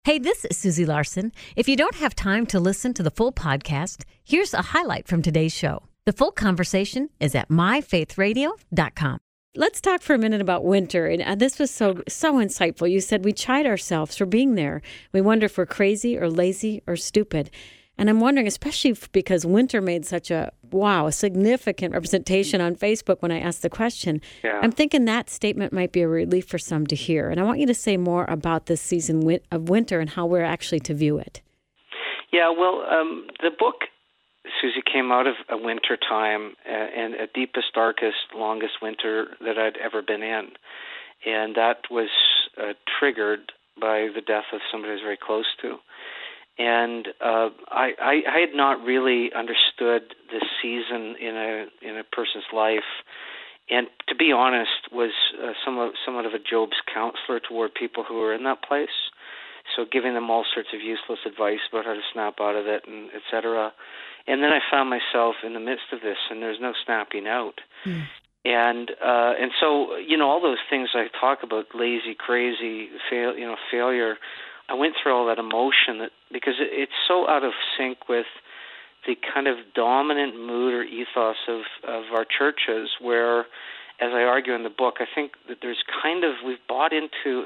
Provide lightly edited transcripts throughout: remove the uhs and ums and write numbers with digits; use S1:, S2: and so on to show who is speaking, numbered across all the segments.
S1: Hey, this is Susie Larson. If you don't have time to listen to the full podcast, here's a highlight from today's show. The full conversation is at myfaithradio.com. Let's talk for a minute about winter. And this was so insightful. You said we chide ourselves for being there. We wonder if we're crazy or lazy or stupid. And I'm wondering, especially because winter made such a significant representation on Facebook when I asked the question.
S2: Yeah.
S1: I'm thinking that statement might be a relief for some to hear. And I want you to say more about this season of winter and how we're actually to view it.
S2: Yeah, well, the book, Susie, came out of a winter time and a deepest, darkest, longest winter that I'd ever been in. And that was triggered by the death of somebody I was very close to. And I had not really understood this season in a person's life, and to be honest, was somewhat of a Job's counselor toward people who were in that place. So giving them all sorts of useless advice about how to snap out of it, and et cetera. And then I found myself in the midst of this, and there's no snapping out. Mm. And so all those things I talk about, lazy, crazy, failure. I went through all that emotion because it's so out of sync with the kind of dominant mood or ethos of our churches, where, as I argue in the book, I think that there's we've bought into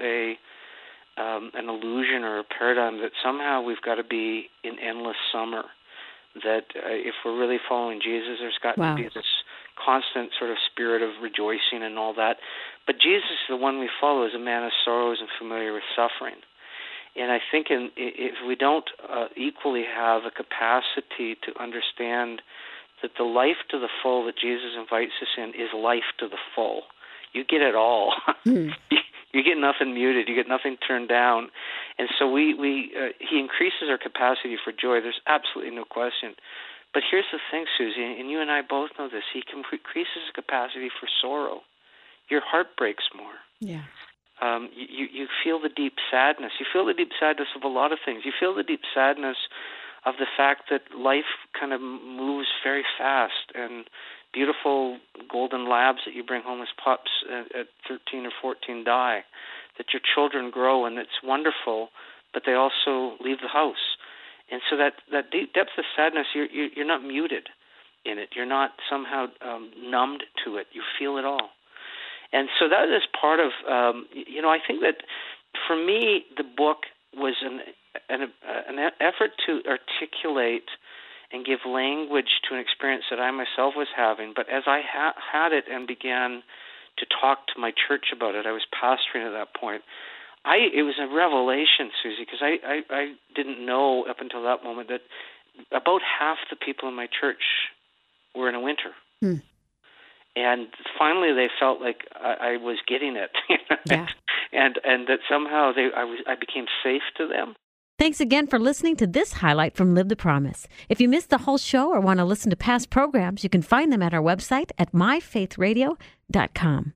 S2: an illusion or a paradigm that somehow we've got to be in endless summer, that if we're really following Jesus, there's got to be this constant sort of spirit of rejoicing and all that. But Jesus, the one we follow, is a man of sorrows and familiar with suffering. And I think if we don't equally have a capacity to understand that the life to the full that Jesus invites us in is life to the full, you get it all. Mm. You get nothing muted. You get nothing turned down. And so he increases our capacity for joy. There's absolutely no question. But here's the thing, Susie, and you and I both know this. He increases the capacity for sorrow. Your heart breaks more.
S1: Yeah.
S2: You feel the deep sadness. You feel the deep sadness of a lot of things. You feel the deep sadness of the fact that life kind of moves very fast, and beautiful golden labs that you bring home as pups at 13 or 14 die, that your children grow, and it's wonderful, but they also leave the house. And so that deep depth of sadness, you're not muted in it. You're not somehow numbed to it. You feel it all. And so that is part of, I think that for me, the book was an effort to articulate and give language to an experience that I myself was having. But as I had it and began to talk to my church about it, I was pastoring at that point. It was a revelation, Susie, because I didn't know up until that moment that about half the people in my church were in a winter. Hmm. And finally, they felt like I was getting it,
S1: yeah.
S2: and that somehow I became safe to them.
S1: Thanks again for listening to this highlight from Live the Promise. If you missed the whole show or want to listen to past programs, you can find them at our website at myfaithradio.com.